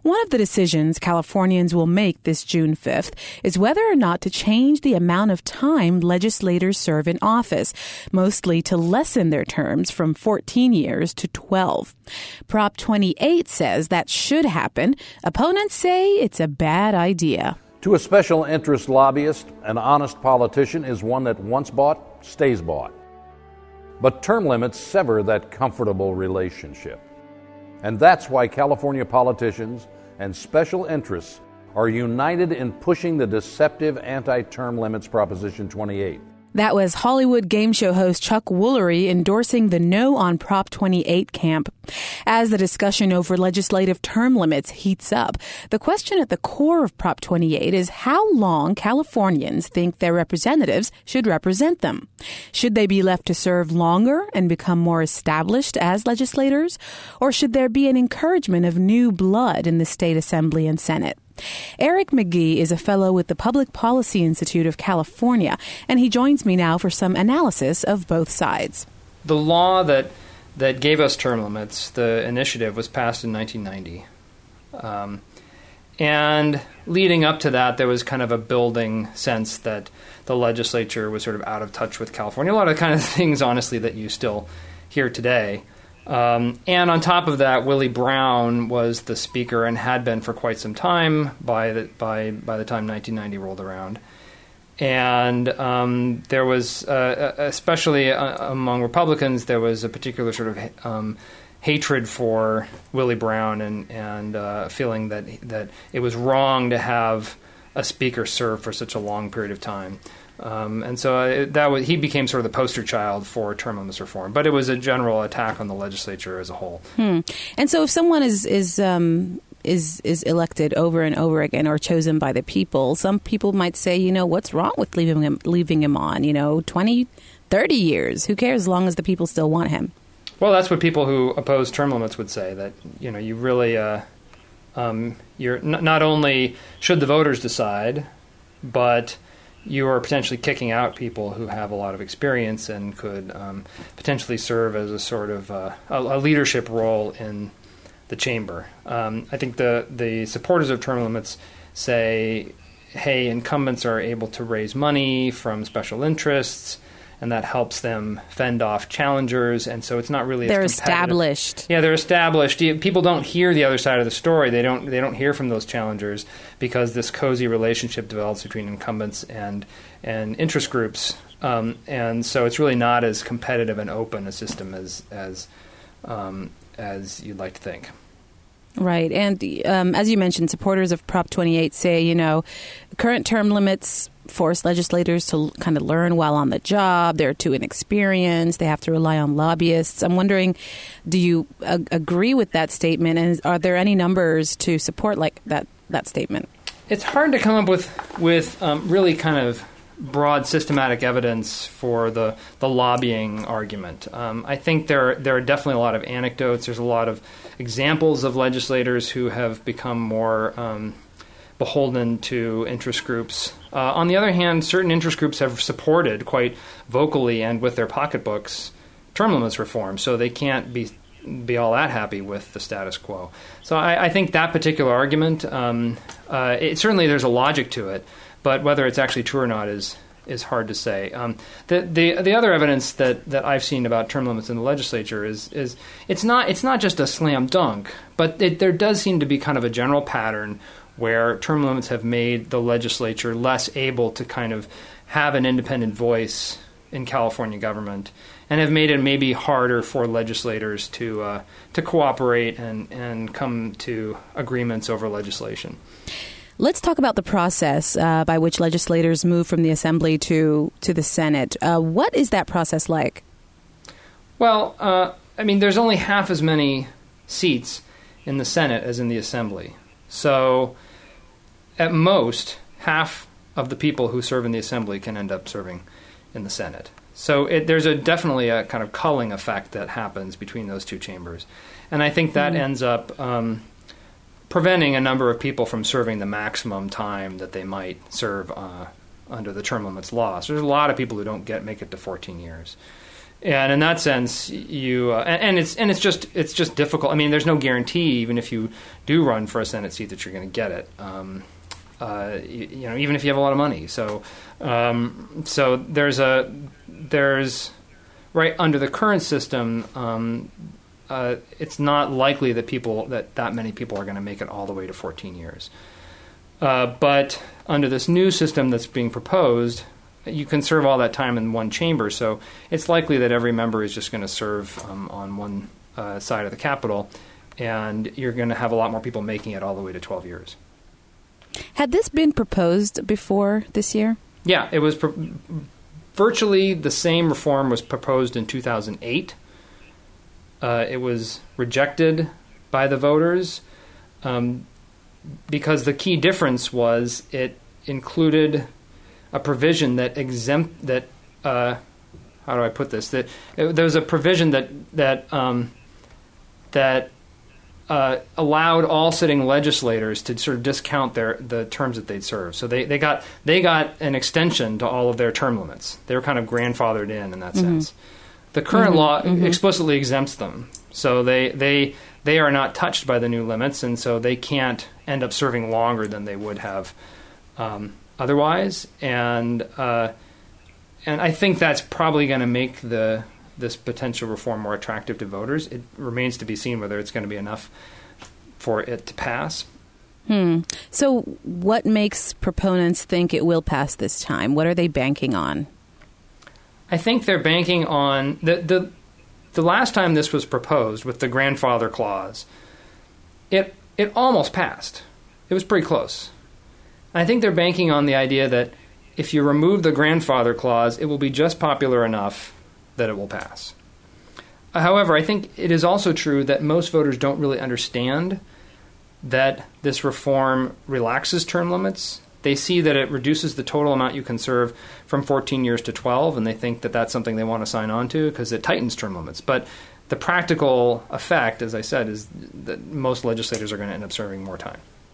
One of the decisions Californians will make this June 5th is whether or not to change the amount of time legislators serve in office, mostly to lessen their terms from 14 years to 12. Prop 28 says that should happen. Opponents say it's a bad idea. To a special interest lobbyist, an honest politician is one that once bought, stays bought. But term limits sever that comfortable relationship. And that's why California politicians and special interests are united in pushing the deceptive anti-term limits Proposition 28. That was Hollywood game show host Chuck Woolery endorsing the no on Prop 28 camp. As the discussion over legislative term limits heats up, the question at the core of Prop 28 is how long Californians think their representatives should represent them. Should they be left to serve longer and become more established as legislators? Or should there be an encouragement of new blood in the state assembly and Senate? Eric McGee is a fellow with the Public Policy Institute of California, and he joins me now for some analysis of both sides. The law that gave us term limits, the initiative, was passed in 1990. And leading up to that, there was kind of a building sense that the legislature was sort of out of touch with California. A lot of kind of things, honestly, that you still hear today. And on top of that, Willie Brown was the speaker and had been for quite some time by the time 1990 rolled around. And there was, especially among Republicans, there was a particular sort of hatred for Willie Brown and feeling that it was wrong to have a speaker serve for such a long period of time. And so he became sort of the poster child for term limits reform. But it was a general attack on the legislature as a whole. And so if someone is elected over and over again or chosen by the people, some people might say, what's wrong with leaving him on, 20, 30 years? Who cares as long as the people still want him? Well, that's what people who oppose term limits would say, that, you really, you're not only should the voters decide, but you are potentially kicking out people who have a lot of experience and could potentially serve as a sort of a leadership role in the chamber. I think the supporters of term limits say, hey, incumbents are able to raise money from special interests, and that helps them fend off challengers, and so it's not really they're as competitive. Established. Yeah, they're established. People don't hear the other side of the story. They don't hear from those challengers because this cozy relationship develops between incumbents and interest groups, and so it's really not as competitive and open a system as you'd like to think. Right, and as you mentioned, supporters of Prop 28 say, current term limits force legislators to kind of learn while on the job. They're too inexperienced. They have to rely on lobbyists. I'm wondering, do you agree with that statement? And are there any numbers to support like that statement? It's hard to come up with really kind of broad systematic evidence for the lobbying argument. I think there are definitely a lot of anecdotes. There's a lot of examples of legislators who have become more beholden to interest groups. On the other hand, certain interest groups have supported quite vocally and with their pocketbooks term limits reform, so they can't be all that happy with the status quo. So I think that particular argument, certainly there's a logic to it, but whether it's actually true or not is hard to say. The other evidence that I've seen about term limits in the legislature is it's not just a slam dunk, but there does seem to be kind of a general pattern where term limits have made the legislature less able to kind of have an independent voice in California government, and have made it maybe harder for legislators to cooperate and come to agreements over legislation. Let's talk about the process by which legislators move from the Assembly to the Senate. What is that process like? Well, there's only half as many seats in the Senate as in the Assembly. So at most, half of the people who serve in the Assembly can end up serving in the Senate. So there's definitely a kind of culling effect that happens between those two chambers. And I think that ends up preventing a number of people from serving the maximum time that they might serve under the term limits law. So there's a lot of people who don't make it to 14 years. And in that sense, it's just difficult. I mean, there's no guarantee, even if you do run for a Senate seat, that you're going to get it. Even if you have a lot of money. So there's right under the current system, it's not likely that many people are going to make it all the way to 14 years. But under this new system that's being proposed, you can serve all that time in one chamber. So it's likely that every member is just going to serve on one side of the Capitol, and you're going to have a lot more people making it all the way to 12 years. Had this been proposed before this year? Yeah, it was virtually the same reform was proposed in 2008. It was rejected by the voters because the key difference was it included a provision that how do I put this? There was a provision that allowed all sitting legislators to sort of discount the terms that they'd serve. So they got an extension to all of their term limits. They were kind of grandfathered in that sense. The current law explicitly exempts them. So they are not touched by the new limits, and so they can't end up serving longer than they would have otherwise. And I think that's probably going to make this potential reform more attractive to voters. It remains to be seen whether it's going to be enough for it to pass. So what makes proponents think it will pass this time? What are they banking on? I think they're banking on the last time this was proposed with the grandfather clause, it almost passed. It was pretty close. I think they're banking on the idea that if you remove the grandfather clause, it will be just popular enough that it will pass. However, I think it is also true that most voters don't really understand that this reform relaxes term limits. They see that it reduces the total amount you can serve from 14 years to 12, and they think that that's something they want to sign on to because it tightens term limits. But the practical effect, as I said, is that most legislators are going to end up serving more time.